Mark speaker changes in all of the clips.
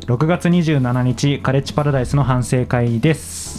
Speaker 1: 6月27日カレッジパラダイスの反省会です。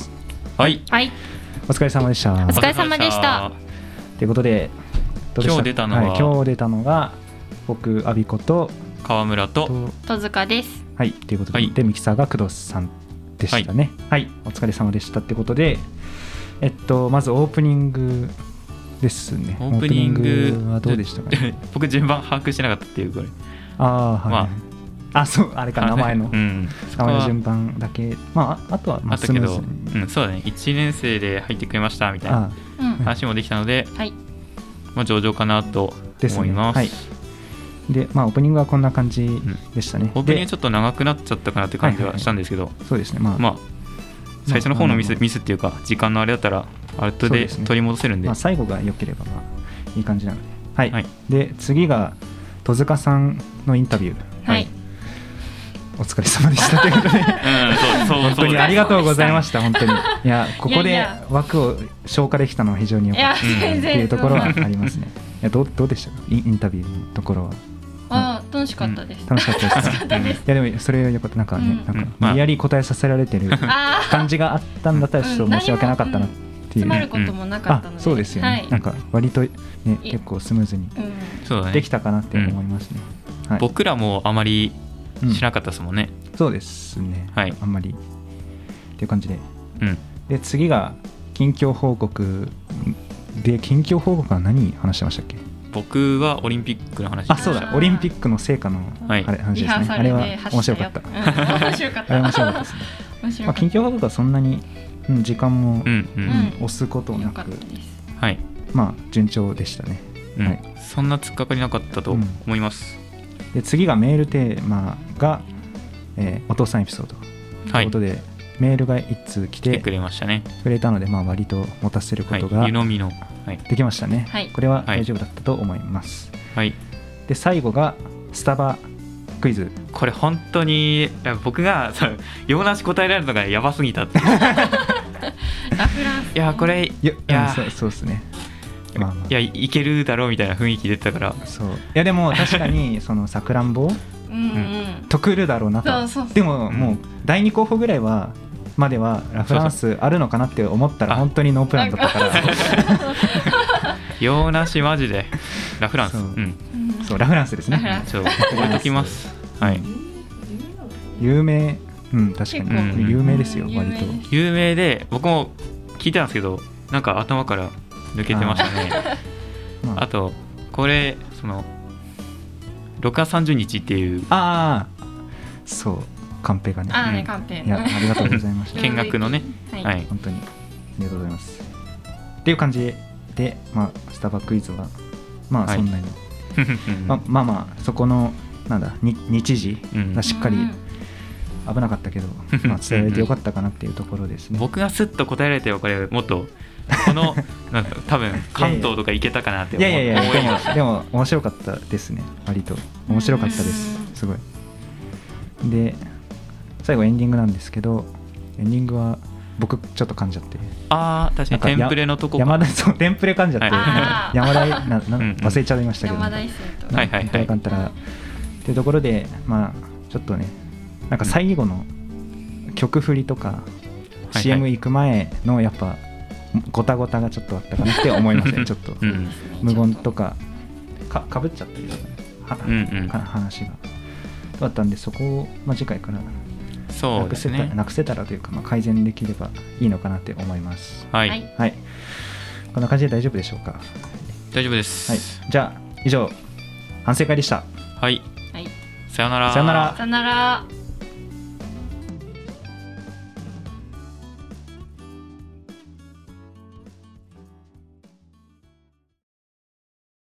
Speaker 2: はい、
Speaker 3: はい、
Speaker 1: お疲れ様でした。
Speaker 3: お疲れ様でした。
Speaker 1: ということで
Speaker 2: 今日出たのは、
Speaker 1: 今日出たのが僕アビコと
Speaker 2: 川村と
Speaker 3: 戸塚です。
Speaker 1: はい、ということで、はい、でミキサーが工藤さんでしたね。はい、お疲れ様でしたってことで、まずオープニングですね。
Speaker 2: オープニング
Speaker 1: はどうでしたかね。
Speaker 2: 僕順番把握してなかったっていうこれ。
Speaker 1: はい、まあ、そうあれか名前の、名前の順番だけ、あとは
Speaker 2: あったけど、そうだね、1年生で入ってくれましたみたいな話もできたので、上々かなと思います。はい、
Speaker 1: でオープニングはこんな感じでしたね。
Speaker 2: オープニングちょっと長くなっちゃったかなって感じはしたんですけど、
Speaker 1: そうですね。
Speaker 2: 最初の方のミスっていうか時間のあれだったら後で取り戻せるんで、
Speaker 1: 最後が良ければいい感じなので、はい。で次が戸塚さんのインタビュー。はい。お疲れ様でしたということで、本当にありがとうございました。本当にいやここで枠を消化できたのは非常に良かったっていうところはありますね。いやどうでしたかインタビューのところは。
Speaker 3: 楽しかったです。
Speaker 1: 楽しかったです。いやでもそれよかった。なんか無理やり答えさせられてる感じがあったんだったらちょっと申し訳なかったなっていう。
Speaker 3: 詰まることもなかったので、
Speaker 1: そうですよね。なんか割とね結構スムーズにできたかなって思いますね。
Speaker 2: 僕らもあまりしなかったですもんね。
Speaker 1: そうですね。あんまりっていう感じで。で次が近況報告で、近況報告は何話してましたっけ？
Speaker 2: 僕はオリンピックの話。
Speaker 1: そうだ、オリンピックの成果の話ですね。あれは面白かった。
Speaker 3: 面白かった。
Speaker 1: 面白かったですね。近況報告はそんなに時間も押すことなく、順調でしたね。
Speaker 2: そんな突っかかりなかったと思います。
Speaker 1: で次がメールテーマが、お父さんエピソードということで、メールが1通来て
Speaker 2: くれましたね。
Speaker 1: くれたので、割と持たせることができましたね。これは大丈夫だったと思います。で最後がスタバクイズ。
Speaker 2: これ本当に僕が用なし答えられるのがやばすぎたっていやこれ
Speaker 1: そうですね。
Speaker 2: いやいけるだろうみたいな雰囲気出てたから。
Speaker 1: そういやでも確かにそのさくらんぼとくるだろうなと。でももう第2候補ぐらいまではラフランスあるのかなって思ったら本当にノープランだったから
Speaker 2: 用なしマジでラフランス。
Speaker 1: そうラフランスですね。
Speaker 2: 覚えときます。
Speaker 1: 有名、確かに有名ですよ。割と
Speaker 2: 有名で僕も聞いてたんですけど、なんか頭から抜けてましたね。あとこれ6月30日っていう、
Speaker 1: そうカンペがね。
Speaker 3: カンペ。
Speaker 1: いやありがとうございました。
Speaker 2: 見学のね。
Speaker 1: 本当にありがとうございます。っていう感じで、スタバクイズはそんなにそこの日時がしっかり危なかったけど伝えられてよかったかなっていうところですね。
Speaker 2: 僕がスッと答えられてこれもっと多分関東とか行けたかなって思いました。
Speaker 1: でも面白かったですね。割と面白かったです。すごい。で最後エンディングなんですけど、エンディングは僕ちょっと噛んじゃって。
Speaker 2: 確かにテンプレのとこ
Speaker 1: そうテンプレ噛んじゃって山田忘れちゃいましたけど、
Speaker 3: 山田一生と
Speaker 1: テンプレ噛んだらっていうところで、ちょっとねなんか最後の曲振りとか CM 行く前のやっぱごたごたがちょっとあったかなって思いますね。ちょっと無言とかかぶっちゃったりとか話がだったんで、そこを次回からなくせたらというか、改善できればいいのかなって思います。こんな感じで大丈夫でしょうか？
Speaker 2: 大丈夫です。
Speaker 1: じゃあ以上反省会でした。
Speaker 2: さよなら。
Speaker 3: さよなら。